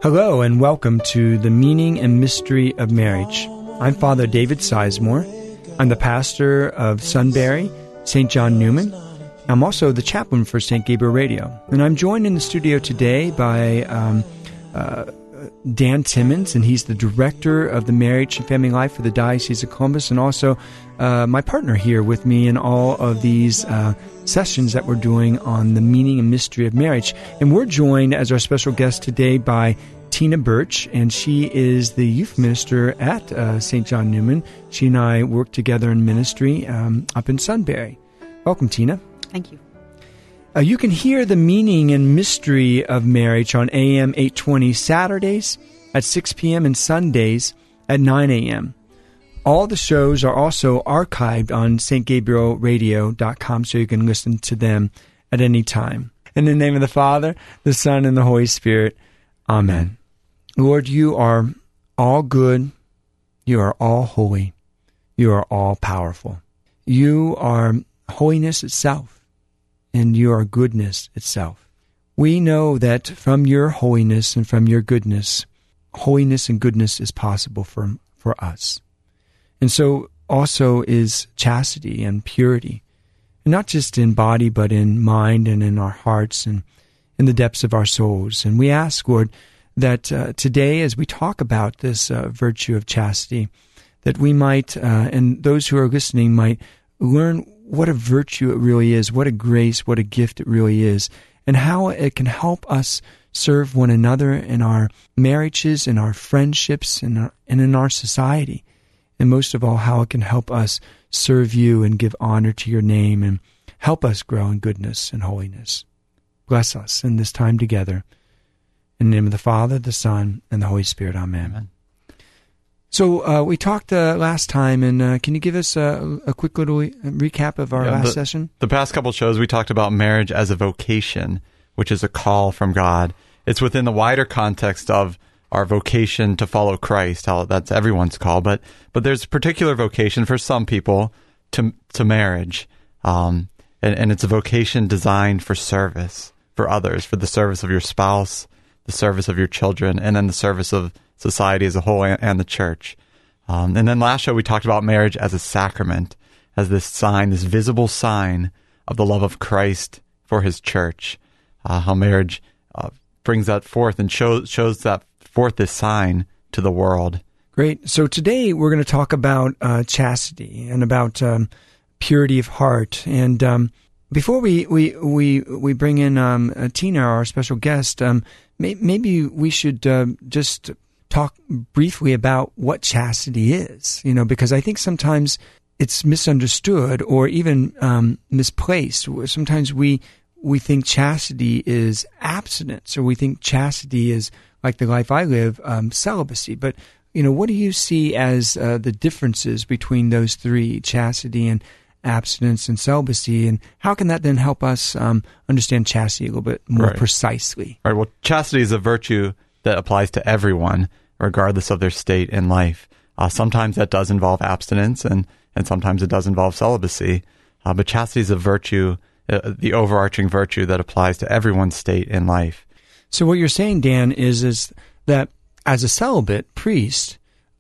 Hello and welcome to The Meaning and Mystery of Marriage. I'm Father David Sizemore. I'm the pastor of Sunbury, St. John Newman. I'm also the chaplain for St. Gabriel Radio. And I'm joined in the studio today by Dan Timmons, and he's the director of the Marriage and Family Life for the Diocese of Columbus, and also my partner here with me in all of these sessions that we're doing on the meaning and mystery of marriage. And we're joined as our special guest today by Tina Birch, and she is the youth minister at St. John Newman. She and I work together in ministry up in Sunbury. Welcome, Tina. Thank you. You can hear the meaning and mystery of marriage on AM 820 Saturdays at 6 p.m. and Sundays at 9 a.m. All the shows are also archived on stgabrielradio.com, so you can listen to them at any time. In the name of the Father, the Son, and the Holy Spirit, Amen. Lord, you are all good, you are all holy, you are all powerful. You are holiness itself, and you are goodness itself. We know that from your holiness and from your goodness and goodness is possible for us. And so also is chastity and purity, and not just in body, but in mind and in our hearts and in the depths of our souls. And we ask, Lord, that today, as we talk about this virtue of chastity, that we might, and those who are listening might learn what a virtue it really is, what a grace, what a gift it really is, and how it can help us serve one another in our marriages, in our friendships, and in our society. And most of all, how it can help us serve you and give honor to your name and help us grow in goodness and holiness. Bless us in this time together. In the name of the Father, the Son, and the Holy Spirit. Amen. Amen. So we talked last time, and can you give us a quick little recap of our last session? The past couple shows, we talked about marriage as a vocation, which is a call from God. It's within the wider context of our vocation to follow Christ, how that's everyone's call, but there's a particular vocation for some people to marriage, and it's a vocation designed for service, for others, for the service of your spouse, the service of your children, and then the service of society as a whole and the church. And then last show we talked about marriage as a sacrament, as this sign, this visible sign of the love of Christ for his church, how marriage brings that forth and shows that forth this sign to the world. Great. So today we're going to talk about chastity and about purity of heart. And before we bring in Tina, our special guest, maybe we should just talk briefly about what chastity is, because I think sometimes it's misunderstood or even misplaced. Sometimes we think chastity is abstinence, or we think chastity is, like the life I live, celibacy. But, what do you see as the differences between those three, chastity and abstinence and celibacy, and how can that then help us understand chastity a little bit more precisely? Right. Well, chastity is a virtue that applies to everyone, regardless of their state in life. Sometimes that does involve abstinence, and sometimes it does involve celibacy. But chastity is a virtue, the overarching virtue that applies to everyone's state in life. So what you're saying, Dan, is that as a celibate priest,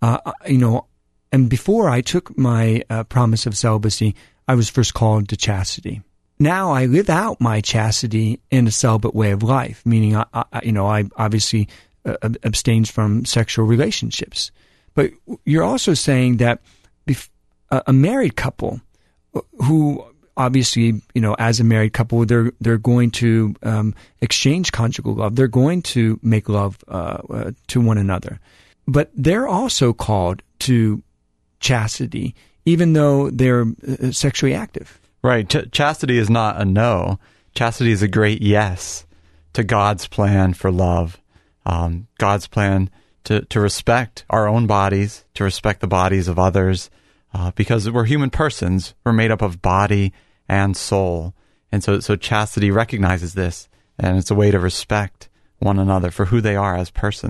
and before I took my promise of celibacy, I was first called to chastity. Now I live out my chastity in a celibate way of life, meaning I obviously abstains from sexual relationships. But you're also saying that a married couple who obviously, as a married couple, they're going to exchange conjugal love. They're going to make love to one another. But they're also called to chastity, even though they're sexually active. Right. Chastity is not a no. Chastity is a great yes to God's plan for love. God's plan to respect our own bodies, to respect the bodies of others, because we're human persons. We're made up of body and soul. And so chastity recognizes this, and it's a way to respect one another for who they are as persons.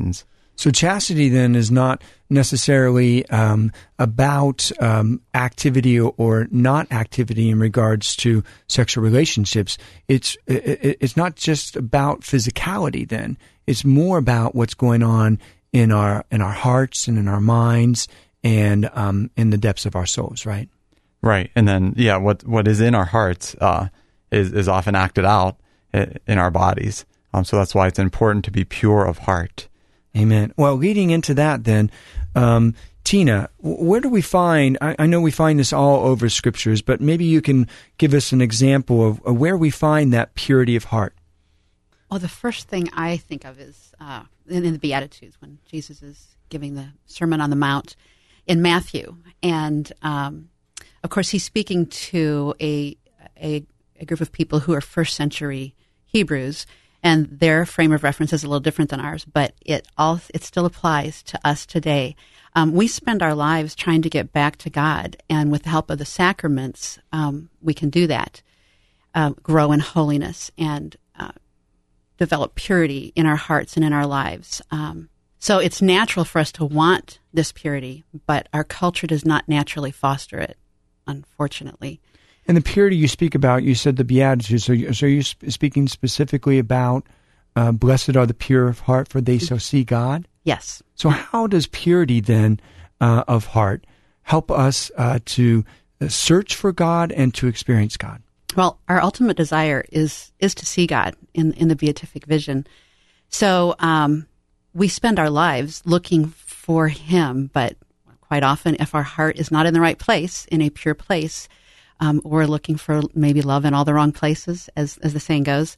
So chastity then is not necessarily about activity or not activity in regards to sexual relationships. It's not just about physicality then. It's more about what's going on in our hearts and in our minds and in the depths of our souls, right? Right. And then, what is in our hearts is often acted out in our bodies. So that's why it's important to be pure of heart. Amen. Well, leading into that then, Tina, where do we find, I know we find this all over Scriptures, but maybe you can give us an example of where we find that purity of heart. Well, the first thing I think of is in the Beatitudes, when Jesus is giving the Sermon on the Mount in Matthew. And, of course, he's speaking to a group of people who are first century Hebrews, and their frame of reference is a little different than ours, but it still applies to us today. We spend our lives trying to get back to God, and with the help of the sacraments, we can do that, grow in holiness and develop purity in our hearts and in our lives. So it's natural for us to want this purity, but our culture does not naturally foster it, unfortunately. And the purity you speak about, you said the Beatitudes. So you're speaking specifically about blessed are the pure of heart, for they shall see God? Yes. So how does purity then of heart help us to search for God and to experience God? Well, our ultimate desire is to see God in the beatific vision. So we spend our lives looking for Him, but quite often if our heart is not in the right place, in a pure place, we're looking for maybe love in all the wrong places, as the saying goes.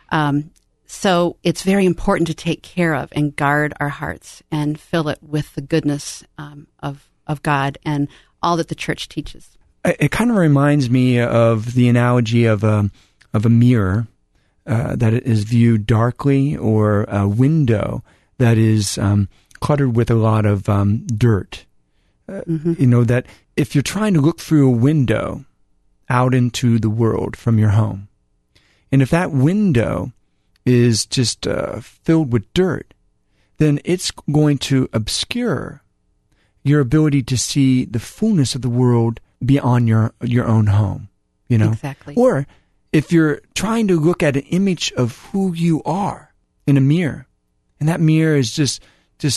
So it's very important to take care of and guard our hearts and fill it with the goodness of God and all that the Church teaches. It kind of reminds me of the analogy of a mirror that is viewed darkly, or a window that is cluttered with a lot of dirt. You know, that if you're trying to look through a window out into the world from your home, and if that window is just filled with dirt, then it's going to obscure your ability to see the fullness of the world beyond your own home, you know? Exactly. Or if you're trying to look at an image of who you are in a mirror, and that mirror is just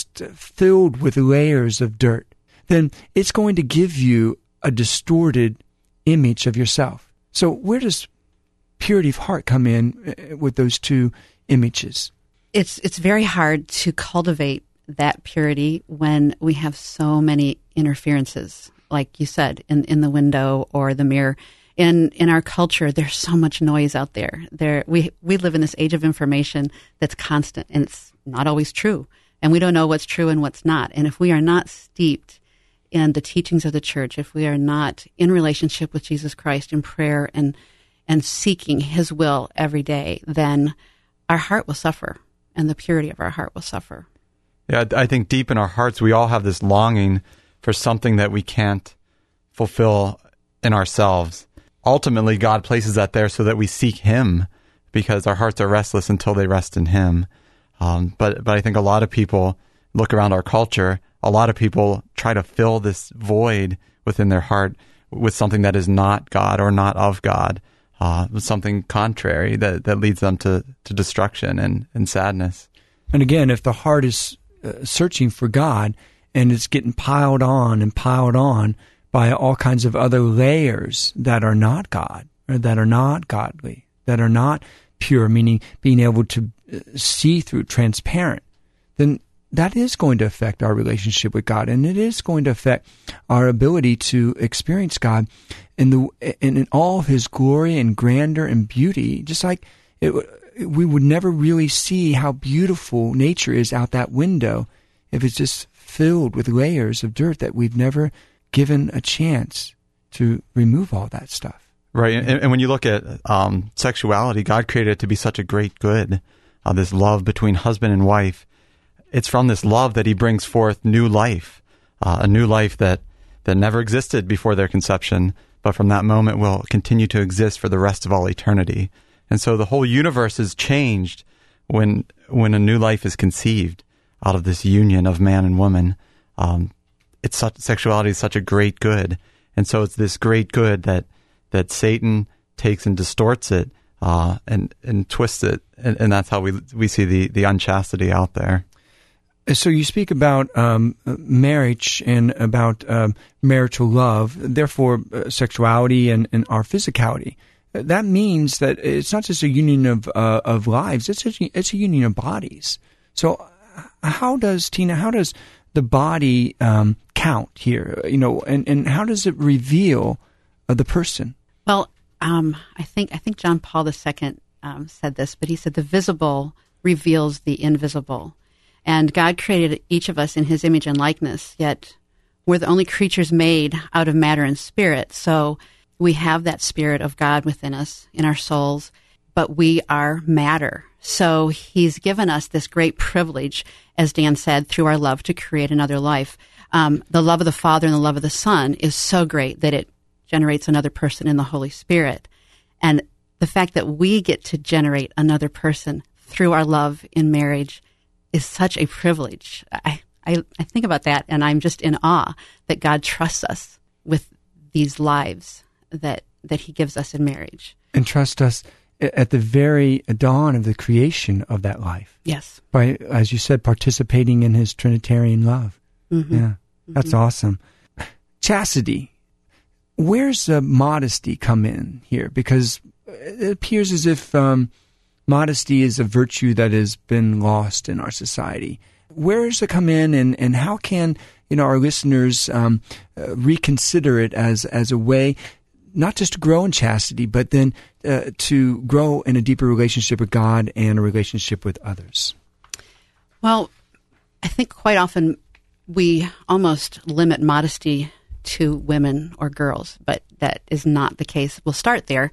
filled with layers of dirt, then it's going to give you a distorted image of yourself. So where does purity of heart come in with those two images? It's very hard to cultivate that purity when we have so many interferences, like you said, in the window or the mirror. In our culture, there's so much noise out there. We live in this age of information that's constant, and it's not always true. And we don't know what's true and what's not. And if we are not steeped in the teachings of the Church, if we are not in relationship with Jesus Christ in prayer and seeking His will every day, then our heart will suffer, and the purity of our heart will suffer. Yeah, I think deep in our hearts, we all have this longing for something that we can't fulfill in ourselves. Ultimately, God places that there so that we seek Him, because our hearts are restless until they rest in Him. But I think a lot of people look around our culture, a lot of people try to fill this void within their heart with something that is not God or not of God, with something contrary that leads them to destruction and sadness. And again, if the heart is searching for God and it's getting piled on by all kinds of other layers that are not God, or that are not godly, that are not pure, meaning being able to see through, transparent, then that is going to affect our relationship with God, and it is going to affect our ability to experience God in all of His glory and grandeur and beauty. Just like we would never really see how beautiful nature is out that window if it's just filled with layers of dirt that we've never given a chance to remove all that stuff. Right, and when you look at sexuality, God created it to be such a great good, this love between husband and wife. It's from this love that He brings forth new life, a new life that never existed before their conception, but from that moment will continue to exist for the rest of all eternity. And so the whole universe is changed when a new life is conceived. out of this union of man and woman. Sexuality is such a great good. And so it's this great good that Satan takes and distorts it, and twists it. And that's how we see the unchastity out there. So you speak about marriage and about marital love, therefore sexuality and our physicality. That means that it's not just a union of lives; it's a union of bodies. So how does the body count here? And how does it reveal the person? Well, I think John Paul II said this, but he said the visible reveals the invisible. And God created each of us in his image and likeness, yet we're the only creatures made out of matter and spirit. So we have that spirit of God within us, in our souls, but we are matter. So he's given us this great privilege, as Dan said, through our love to create another life. The love of the Father and the love of the Son is so great that it generates another person in the Holy Spirit. And the fact that we get to generate another person through our love in marriage is such a privilege. I think about that, and I'm just in awe that God trusts us with these lives that he gives us in marriage. And trust us at the very dawn of the creation of that life. Yes. By, as you said, participating in his Trinitarian love. Mm-hmm. Yeah, that's awesome. Chastity. Where's modesty come in here? Because it appears as if modesty is a virtue that has been lost in our society. Where does it come in, and how can our listeners reconsider it as a way not just to grow in chastity, but then to grow in a deeper relationship with God and a relationship with others? Well, I think quite often we almost limit modesty to women or girls, but that is not the case. We'll start there.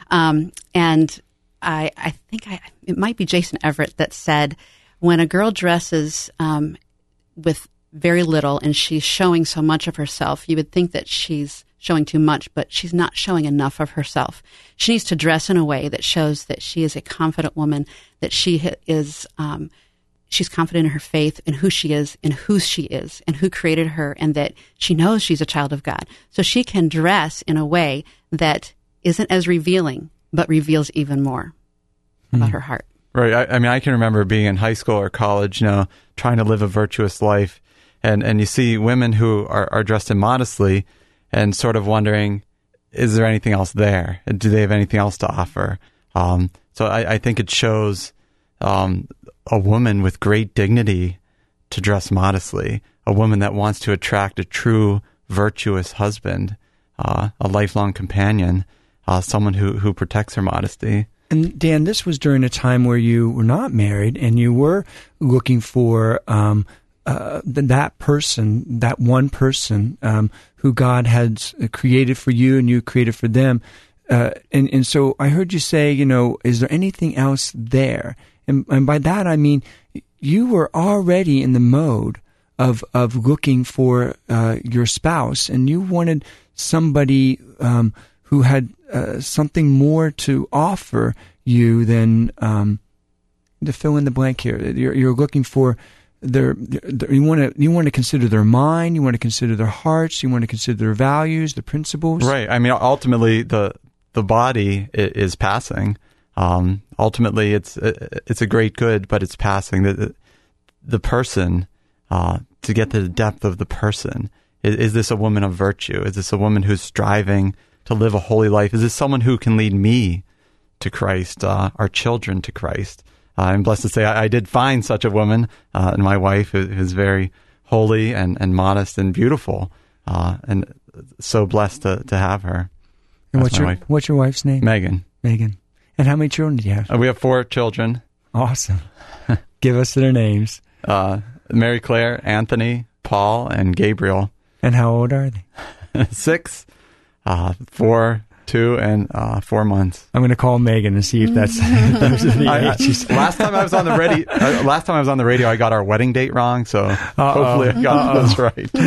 And I think it might be Jason Everett that said, when a girl dresses with very little and she's showing so much of herself, you would think that she's showing too much, but she's not showing enough of herself. She needs to dress in a way that shows that she is a confident woman, that she is she's confident in her faith, in who she is, and whose she is, and who created her, and that she knows she's a child of God. So she can dress in a way that isn't as revealing, but reveals even more about her heart. Right. I mean, I can remember being in high school or college, trying to live a virtuous life. And you see women who are dressed immodestly and sort of wondering, is there anything else there? Do they have anything else to offer? So I think it shows a woman with great dignity to dress modestly, a woman that wants to attract a true virtuous husband, a lifelong companion, someone who protects her modesty. And Dan, this was during a time where you were not married and you were looking for that person, that one person who God had created for you and you created for them. And so I heard you say, is there anything else there? And by that I mean you were already in the mode of looking for your spouse, and you wanted somebody who had something more to offer you than to fill in the blank here. You're looking for you want to consider their mind, you want to consider their hearts, you want to consider their values, their principles. Right. I mean, ultimately, the body is passing. Ultimately, it's a great good, but it's passing. The person, to get to the depth of the person, is this a woman of virtue? Is this a woman who's striving to live a holy life? Is this someone who can lead me to Christ, our children to Christ? I'm blessed to say I did find such a woman, and my wife is very holy and modest and beautiful, and so blessed to have her. And what's your wife's name? Megan. Megan. And how many children do you have? We have 4 children. Awesome. Give us their names. Mary Claire, Anthony, Paul, and Gabriel. And how old are they? 6, 4, 2, and 4 months. I'm going to call Megan and see if that's those are the ages. Last time I was on the radio, I got our wedding date wrong. So hopefully I got those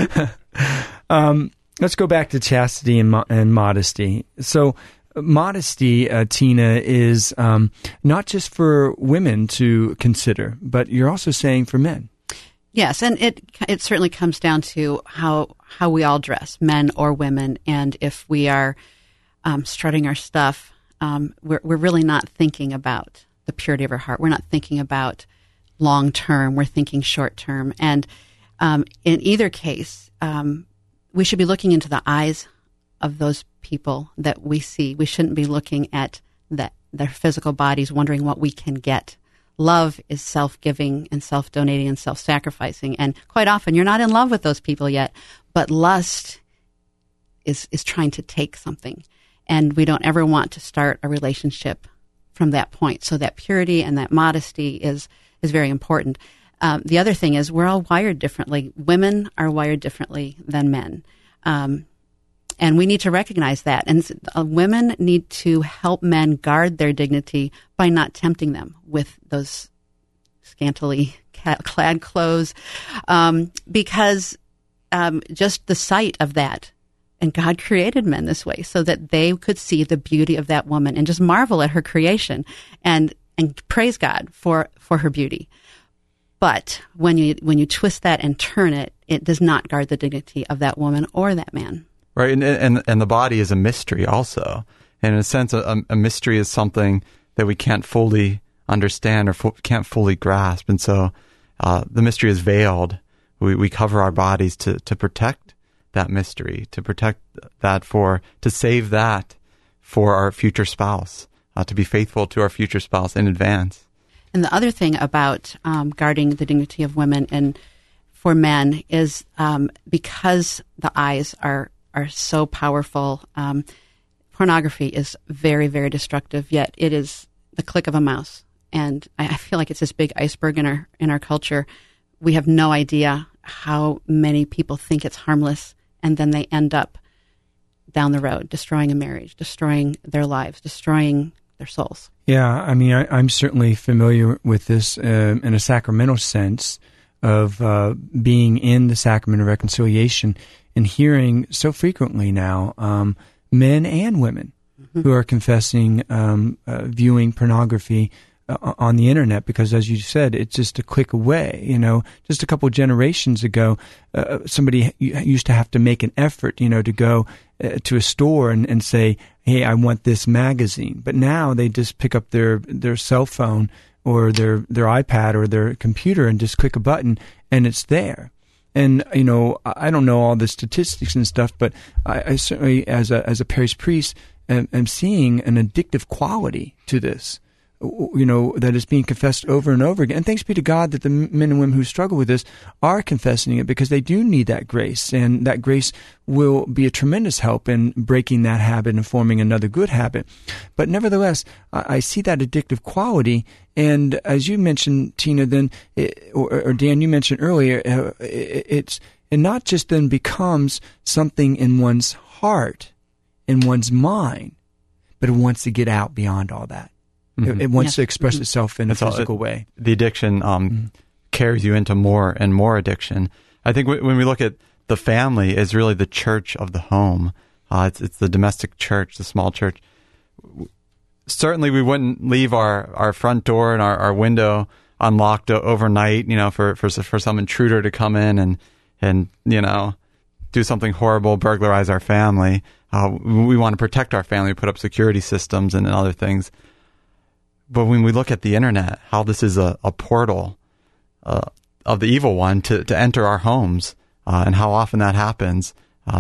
right. Let's go back to chastity and modesty. So modesty, Tina, is not just for women to consider, but you're also saying for men. Yes, and it certainly comes down to how we all dress, men or women, and if we are strutting our stuff, we're really not thinking about the purity of our heart. We're not thinking about long term. We're thinking short term, and in either case, we should be looking into the eyes of those people that we see. We shouldn't be looking at their physical bodies, wondering what we can get. Love is self-giving and self-donating and self-sacrificing. And quite often you're not in love with those people yet, but lust is trying to take something. And we don't ever want to start a relationship from that point. So that purity and that modesty is very important. The other thing is we're all wired differently. Women are wired differently than men. And we need to recognize that. And women need to help men guard their dignity by not tempting them with those scantily clad clothes, because just the sight of that, and God created men this way so that they could see the beauty of that woman and just marvel at her creation and praise God for her beauty. But when you twist that and turn it, it does not guard the dignity of that woman or that man. Right, and the body is a mystery also. And in a sense, a mystery is something that we can't fully understand or can't fully grasp. And so the mystery is veiled. We cover our bodies to protect that mystery, to protect that to save that for our future spouse, to be faithful to our future spouse in advance. And the other thing about guarding the dignity of women and for men is because the eyes are so powerful. Pornography is very, very destructive, yet it is the click of a mouse. And I feel like it's this big iceberg in our culture. We have no idea how many people think it's harmless, and then they end up down the road destroying a marriage, destroying their lives, destroying their souls. Yeah, I mean, I'm certainly familiar with this in a sacramental sense of being in the sacrament of reconciliation and hearing so frequently now men and women who are confessing viewing pornography on the internet, because as you said, it's just a click away. Just a couple of generations ago, somebody used to have to make an effort, to go to a store and say, hey, I want this magazine. But now they just pick up their cell phone or their iPad or their computer and just click a button and it's there. And, I don't know all the statistics and stuff, but I certainly, as a parish priest, am seeing an addictive quality to this, that is being confessed over and over again. And thanks be to God that the men and women who struggle with this are confessing it, because they do need that grace. And that grace will be a tremendous help in breaking that habit and forming another good habit. But nevertheless, I see that addictive quality. And as you mentioned, Tina, then, or Dan, you mentioned earlier, it not just then becomes something in one's heart, in one's mind, but it wants to get out beyond all that. Mm-hmm. It wants to express itself in a physical way. The addiction carries you into more and more addiction. I think when we look at the family, is really the church of the home. It's the domestic church, the small church. Certainly, we wouldn't leave our front door and our window unlocked overnight, for some intruder to come in and do something horrible, burglarize our family. We want to protect our family, put up security systems and other things. But when we look at the internet, how this is a portal of the evil one to enter our homes, and how often that happens,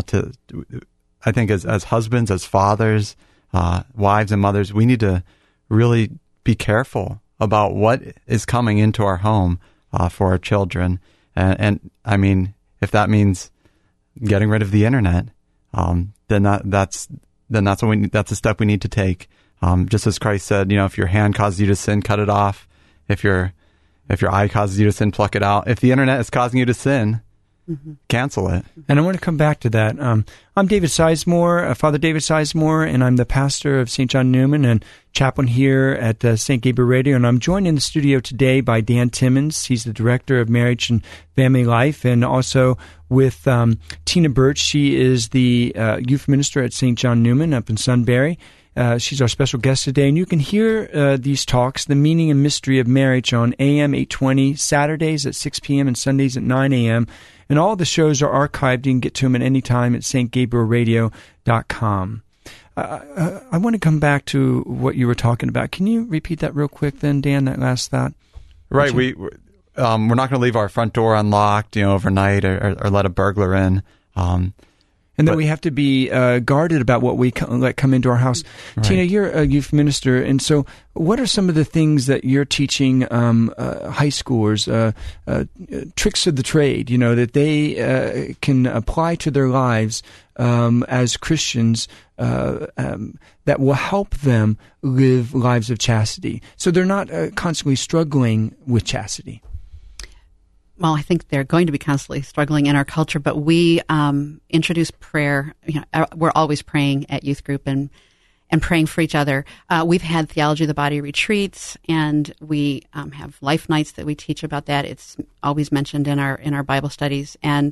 I think as husbands, as fathers, wives and mothers, we need to really be careful about what is coming into our home for our children. And I mean, if that means getting rid of the internet, then that's a step we need to take. Just as Christ said, if your hand causes you to sin, cut it off. If your eye causes you to sin, pluck it out. If the internet is causing you to sin, cancel it. And I want to come back to that. I'm David Sizemore, Father David Sizemore, and I'm the pastor of St. John Newman and chaplain here at St. Gabriel Radio. And I'm joined in the studio today by Dan Timmons. He's the director of Marriage and Family Life, and also with Tina Birch. She is the youth minister at St. John Newman up in Sunbury. She's our special guest today, and you can hear these talks, The Meaning and Mystery of Marriage, on AM 820, Saturdays at 6 p.m. and Sundays at 9 a.m., and all the shows are archived. You can get to them at any time at stgabrielradio.com. I want to come back to what you were talking about. Can you repeat that real quick then, Dan, that last thought? Right. We're not going to leave our front door unlocked, overnight or let a burglar in. And then we have to be guarded about what we let come into our house. Right. Tina, you're a youth minister, and so what are some of the things that you're teaching high schoolers, tricks of the trade, that they can apply to their lives as Christians that will help them live lives of chastity, so they're not constantly struggling with chastity? Well, I think they're going to be constantly struggling in our culture, but we introduce prayer. We're always praying at youth group and praying for each other. We've had Theology of the Body retreats, and we have life nights that we teach about that. It's always mentioned in our Bible studies, and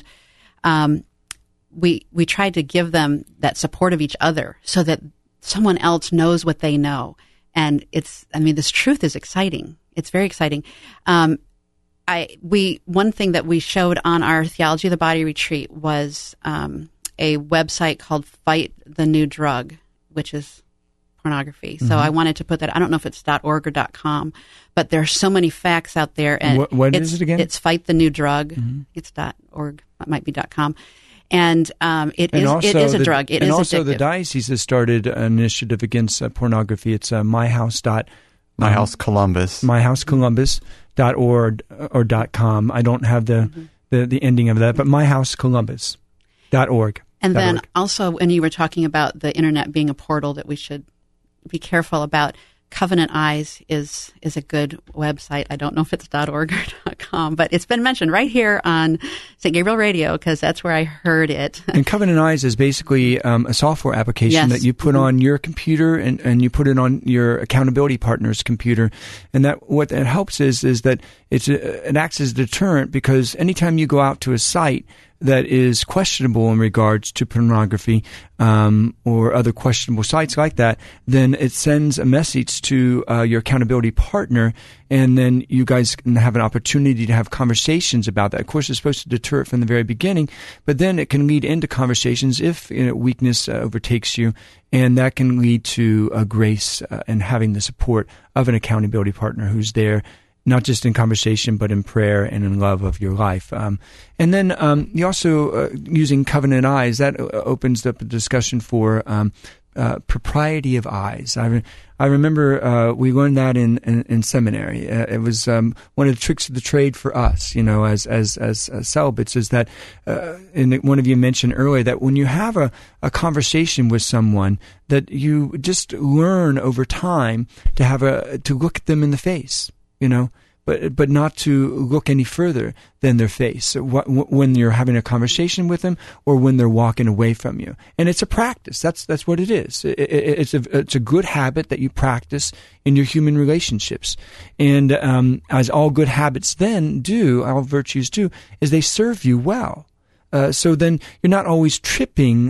we try to give them that support of each other so that someone else knows what they know. And this truth is exciting. It's very exciting. One thing that we showed on our Theology of the Body retreat was a website called Fight the New Drug, which is pornography. Mm-hmm. So I wanted to put that. I don't know if it's .org or .com, but there are so many facts out there. And what is it again? It's Fight the New Drug. Mm-hmm. It's .org. It might be .com. And it is a drug. It is addictive. And also the diocese has started an initiative against pornography. It's myhousecolumbus.org or .com. I don't have the ending of that, but myhousecolumbus.org. And then also, when you were talking about the internet being a portal that we should be careful about, Covenant Eyes is a good website. I don't know if it's .org or .com, but it's been mentioned right here on St. Gabriel Radio because that's where I heard it. And Covenant Eyes is basically a software application that you put on your computer and you put it on your accountability partner's computer. And that what that helps is that it acts as a deterrent, because anytime you go out to a site that is questionable in regards to pornography or other questionable sites like that, then it sends a message to your accountability partner, and then you guys can have an opportunity to have conversations about that. Of course, it's supposed to deter it from the very beginning, but then it can lead into conversations if weakness overtakes you, and that can lead to grace and having the support of an accountability partner who's there, not just in conversation, but in prayer and in love of your life. And then you also, using Covenant Eyes, that opens up a discussion for propriety of eyes. I remember we learned that in seminary. It was one of the tricks of the trade for us, as celibates, is that, and one of you mentioned earlier, that when you have a conversation with someone, that you just learn over time to look at them in the face. But not to look any further than their face when you're having a conversation with them or when they're walking away from you. And it's a practice. That's what it is. It's a good habit that you practice in your human relationships. And as all good habits then do, all virtues do, is they serve you well. So then you're not always tripping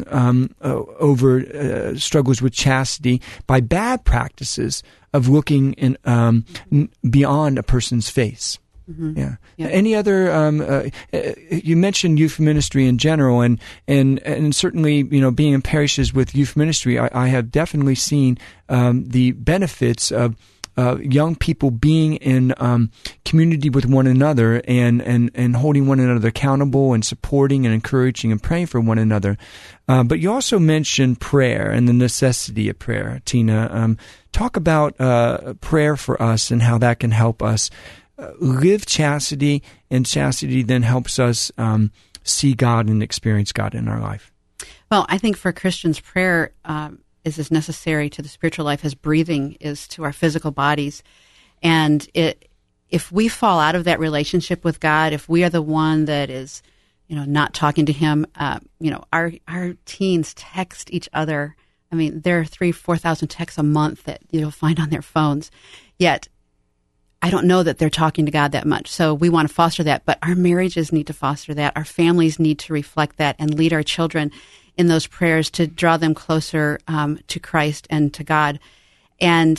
over struggles with chastity by bad practices of looking beyond a person's face. Mm-hmm. Yeah. Any other? You mentioned youth ministry in general, and certainly, being in parishes with youth ministry, I have definitely seen the benefits of young people being in community with one another and holding one another accountable and supporting and encouraging and praying for one another. But you also mentioned prayer and the necessity of prayer, Tina. Talk about prayer for us and how that can help us live chastity, and chastity then helps us see God and experience God in our life. Well, I think for Christians, prayer is as necessary to the spiritual life as breathing is to our physical bodies. And if we fall out of that relationship with God, if we are the one that is, not talking to Him, our teens text each other. I mean, there are 3,000-4,000 texts a month that you'll find on their phones. Yet, I don't know that they're talking to God that much. So we want to foster that. But our marriages need to foster that. Our families need to reflect that and lead our children in those prayers to draw them closer to Christ and to God. And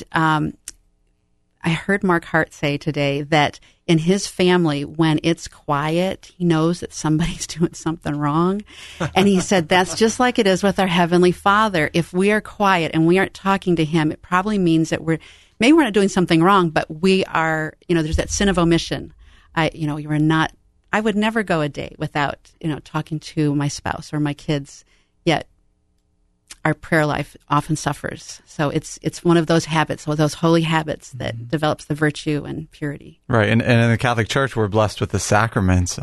I heard Mark Hart say today that in his family, when it's quiet, he knows that somebody's doing something wrong. And he said that's just like it is with our Heavenly Father. If we are quiet and we aren't talking to Him, it probably means that we're not doing something wrong, but we are, there's that sin of omission. I would never go a day without, talking to my spouse or my kids, yet our prayer life often suffers. So it's one of those habits, or those holy habits that develops the virtue and purity. Right. And in the Catholic Church, we're blessed with the sacraments.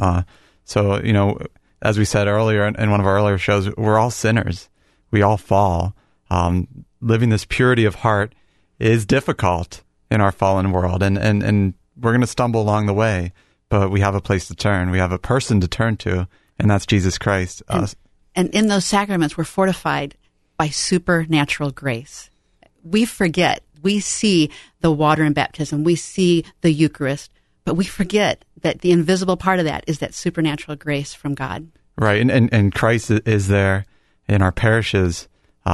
So, as we said earlier in one of our earlier shows, we're all sinners. We all fall. Living this purity of heart is difficult in our fallen world. And we're going to stumble along the way, but we have a place to turn. We have a person to turn to, and that's Jesus Christ. And in those sacraments, we're fortified by supernatural grace. We forget. We see the water in baptism. We see the Eucharist, but we forget that the invisible part of that is that supernatural grace from God. Right, and Christ is there in our parishes,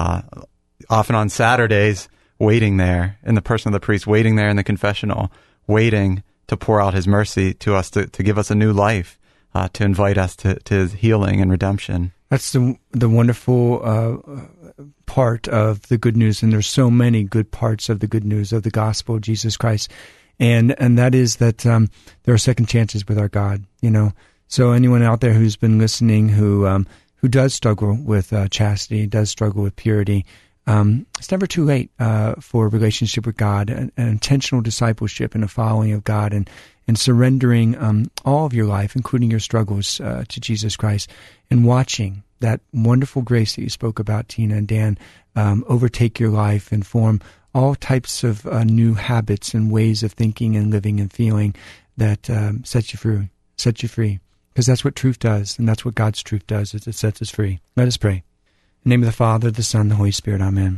often on Saturdays, waiting there in the person of the priest, waiting there in the confessional, waiting to pour out His mercy to us, to give us a new life, to invite us to His healing and redemption. That's the wonderful part of the good news, and there's so many good parts of the good news of the gospel of Jesus Christ, and that is that there are second chances with our God. So anyone out there who's been listening who does struggle with chastity, does struggle with purity, it's never too late for a relationship with God, an intentional discipleship and a following of God, and surrendering all of your life, including your struggles, to Jesus Christ, and watching that wonderful grace that you spoke about, Tina and Dan, overtake your life and form all types of new habits and ways of thinking and living and feeling that set you free. Because that's what truth does, and that's what God's truth does, is it sets us free. Let us pray. In the name of the Father, the Son, and the Holy Spirit. Amen.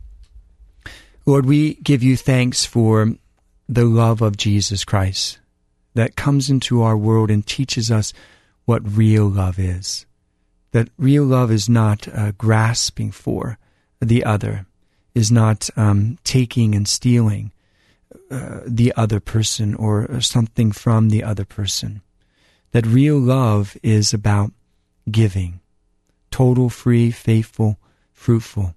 Lord, we give you thanks for the love of Jesus Christ that comes into our world and teaches us what real love is. That real love is not grasping for the other, is not taking and stealing the other person or something from the other person. That real love is about giving, total, free, faithful, fruitful,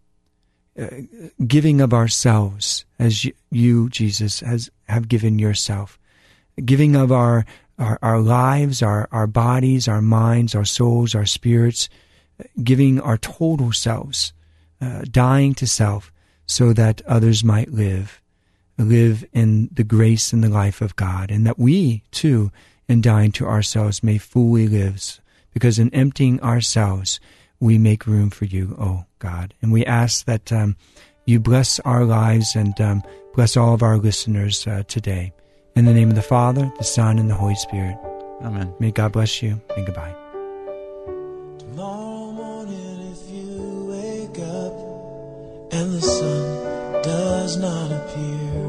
giving of ourselves as you, Jesus, have given yourself, giving of our lives, our bodies, our minds, our souls, our spirits, giving our total selves, dying to self so that others might live in the grace and the life of God, and that we, too, in dying to ourselves, may fully live, because in emptying ourselves, we make room for you, oh God. And we ask that you bless our lives and bless all of our listeners today. In the name of the Father, the Son, and the Holy Spirit. Amen. May God bless you, and goodbye. Tomorrow morning, if you wake up and the sun does not appear,